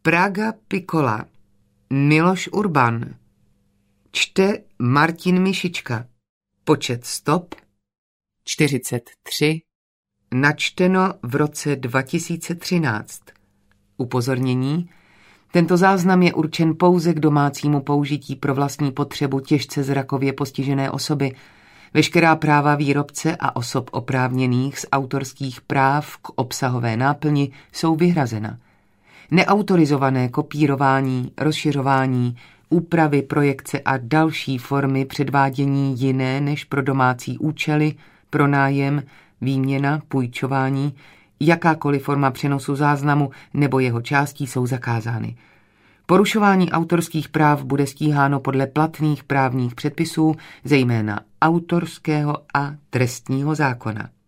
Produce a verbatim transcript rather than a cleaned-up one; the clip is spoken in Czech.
Praga Piccola. Miloš Urban. Čte Martin Mišička. Počet stop čtyřicet tři. Načteno v roce dva tisíce třináct. Upozornění. Tento záznam je určen pouze k domácímu použití pro vlastní potřebu těžce zrakově postižené osoby. Veškerá práva výrobce a osob oprávněných z autorských práv k obsahové náplni jsou vyhrazena. Neautorizované kopírování, rozšiřování, úpravy, projekce a další formy předvádění jiné než pro domácí účely, pronájem, výměna, půjčování, jakákoliv forma přenosu záznamu nebo jeho částí jsou zakázány. Porušování autorských práv bude stíháno podle platných právních předpisů, zejména autorského a trestního zákona.